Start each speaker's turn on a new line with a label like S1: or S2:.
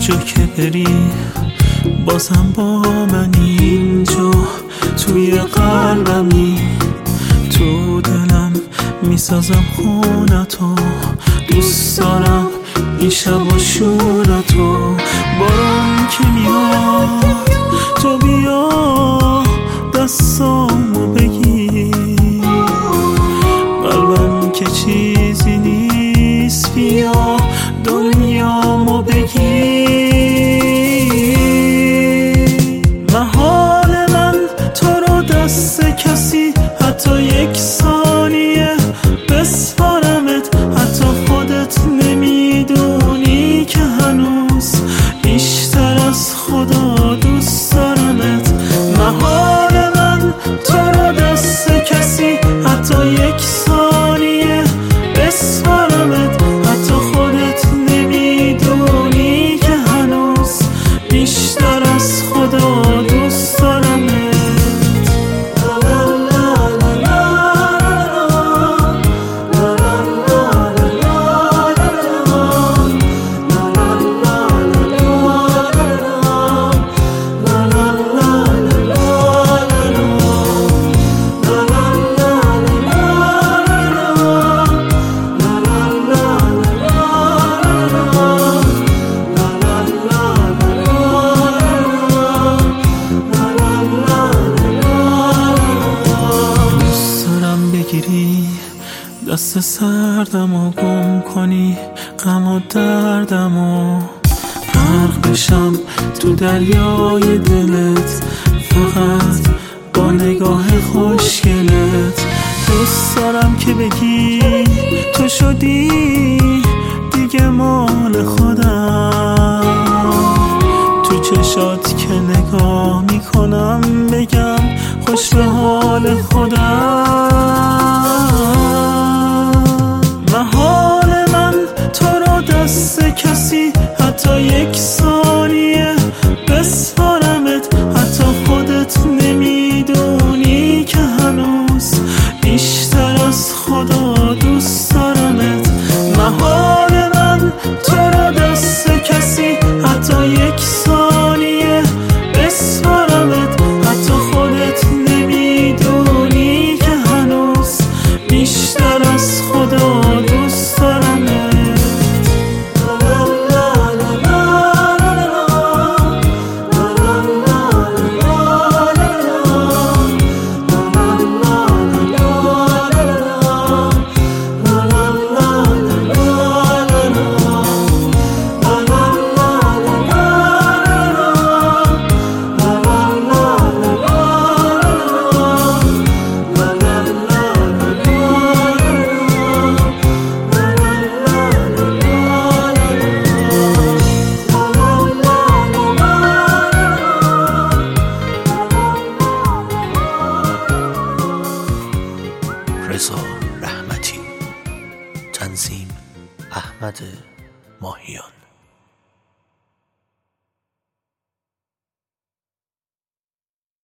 S1: جا که بری بازم با من اینجا توی قلبمی، تو دلم میسازم خونتو، دوست دارم این شب و شورتو. بارون که میاد تو بیا دستامو بگیر، قلبم که چیزی نیست بیا دنیامو بگیر. محال من تو رو دست کسی حتی یک ثانیه بسپارمت، حتی خودت نمیدونی که هنوز بیشتر از خدا دوست دارمت. محال من تو رو دست کسی حتی یک ثانیه بسپارمت، حتی خودت نمیدونی که هنوز بیشتر از خدا دوست دارمت. دست سردم و گم کنی غم و دردم و غرق بشم تو دریای دلت، فقط با نگاه خوشگلت. دوست دارم که بگی تو شدی دیگه مال خودم، تو چشات که نگاه میکنم بگم خوش به حال خودم. محال من تو رو دست کسی حتی یک ثانیه بسپارمت، حتی خودت نمیدونی که هنوز بیشتر از خدا دوست دارمت. محال من تو رو دست کسی حتی یک ثانیه بسپارمت، حتی خودت نمیدونی که هنوز بیشتر از خدا دوست دارمت.
S2: رضا رحمتی، تنظیم احمد ماهیان.